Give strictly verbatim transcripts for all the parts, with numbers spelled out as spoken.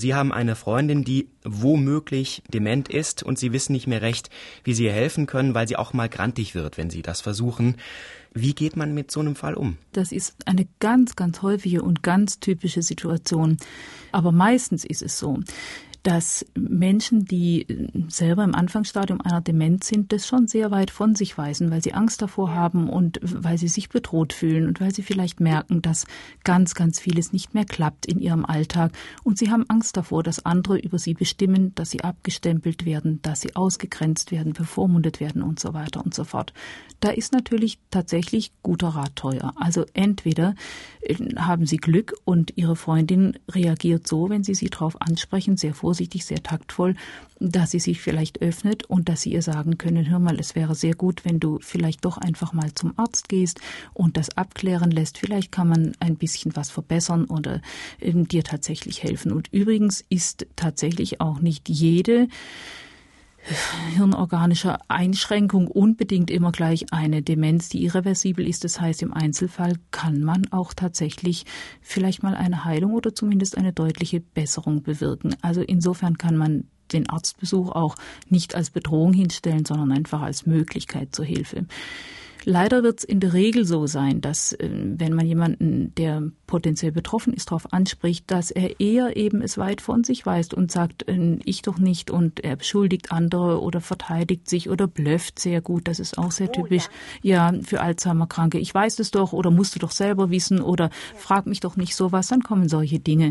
Sie haben eine Freundin, die womöglich dement ist und Sie wissen nicht mehr recht, wie Sie ihr helfen können, weil sie auch mal grantig wird, wenn Sie das versuchen. Wie geht man mit so einem Fall um? Das ist eine ganz, ganz häufige und ganz typische Situation. Aber meistens ist es so, dass Menschen, die selber im Anfangsstadium einer Demenz sind, das schon sehr weit von sich weisen, weil sie Angst davor haben und weil sie sich bedroht fühlen und weil sie vielleicht merken, dass ganz, ganz vieles nicht mehr klappt in ihrem Alltag. Und sie haben Angst davor, dass andere über sie bestimmen, dass sie abgestempelt werden, dass sie ausgegrenzt werden, bevormundet werden und so weiter und so fort. Da ist natürlich tatsächlich guter Rat teuer. Also entweder haben Sie Glück und Ihre Freundin reagiert so, wenn Sie sie darauf ansprechen, sehr vorsichtig, sehr taktvoll, dass sie sich vielleicht öffnet und dass Sie ihr sagen können, hör mal, es wäre sehr gut, wenn du vielleicht doch einfach mal zum Arzt gehst und das abklären lässt. Vielleicht kann man ein bisschen was verbessern oder ähm, dir tatsächlich helfen. Und übrigens ist tatsächlich auch nicht jede hirnorganische Einschränkung unbedingt immer gleich eine Demenz, die irreversibel ist. Das heißt, im Einzelfall kann man auch tatsächlich vielleicht mal eine Heilung oder zumindest eine deutliche Besserung bewirken. Also insofern kann man den Arztbesuch auch nicht als Bedrohung hinstellen, sondern einfach als Möglichkeit zur Hilfe. Leider wird es in der Regel so sein, dass wenn man jemanden, der potenziell betroffen ist, darauf anspricht, dass er eher eben es weit von sich weist und sagt, ich doch nicht, und er beschuldigt andere oder verteidigt sich oder blöfft sehr gut. Das ist auch sehr oh, typisch. Ja. ja, für Alzheimer-Kranke. Ich weiß es doch oder musst du doch selber wissen oder frag mich doch nicht sowas. Dann kommen solche Dinge.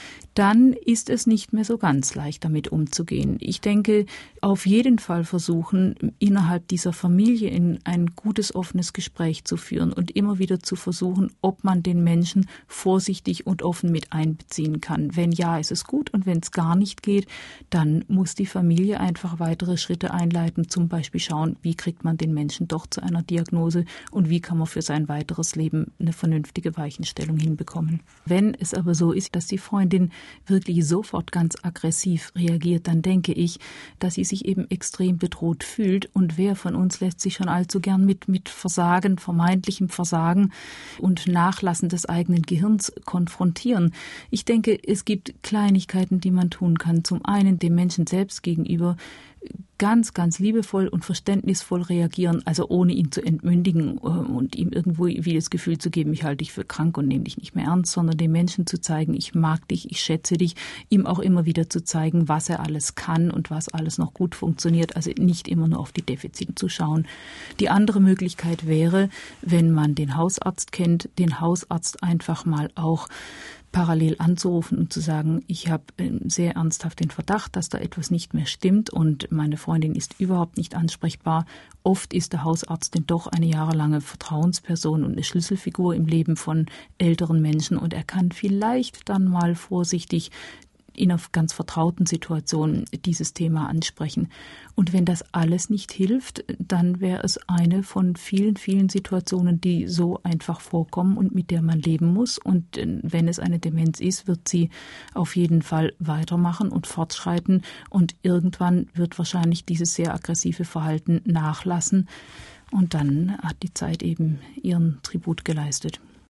Dann ist es nicht mehr so ganz leicht, damit umzugehen. Ich denke, auf jeden Fall versuchen, innerhalb dieser Familie in ein gutes, offenes Gespräch zu führen und immer wieder zu versuchen, ob man den Menschen vorsichtig und offen mit einbeziehen kann. Wenn ja, ist es gut, und wenn es gar nicht geht, dann muss die Familie einfach weitere Schritte einleiten, zum Beispiel schauen, wie kriegt man den Menschen doch zu einer Diagnose und wie kann man für sein weiteres Leben eine vernünftige Weichenstellung hinbekommen. Wenn es aber so ist, dass die Freundin wirklich sofort ganz aggressiv reagiert, dann denke ich, dass sie sich eben extrem bedroht fühlt. Und wer von uns lässt sich schon allzu gern mit, mit Versagen, vermeintlichem Versagen und Nachlassen des eigenen Gehirns konfrontieren? Ich denke, es gibt Kleinigkeiten, die man tun kann. Zum einen dem Menschen selbst gegenüber ganz, ganz liebevoll und verständnisvoll reagieren, also ohne ihn zu entmündigen und ihm irgendwo wie das Gefühl zu geben, ich halte dich für krank und nehme dich nicht mehr ernst, sondern dem Menschen zu zeigen, ich mag dich, ich schätze dich, ihm auch immer wieder zu zeigen, was er alles kann und was alles noch gut funktioniert, also nicht immer nur auf die Defizite zu schauen. Die andere Möglichkeit wäre, wenn man den Hausarzt kennt, den Hausarzt einfach mal auch parallel anzurufen und zu sagen, ich habe sehr ernsthaft den Verdacht, dass da etwas nicht mehr stimmt und meine Freundin ist überhaupt nicht ansprechbar. Oft ist der Hausarzt denn doch eine jahrelange Vertrauensperson und eine Schlüsselfigur im Leben von älteren Menschen und er kann vielleicht dann mal vorsichtig in einer ganz vertrauten Situation dieses Thema ansprechen. Und wenn das alles nicht hilft, dann wäre es eine von vielen, vielen Situationen, die so einfach vorkommen und mit der man leben muss. Und wenn es eine Demenz ist, wird sie auf jeden Fall weitermachen und fortschreiten. Und irgendwann wird wahrscheinlich dieses sehr aggressive Verhalten nachlassen. Und dann hat die Zeit eben ihren Tribut geleistet.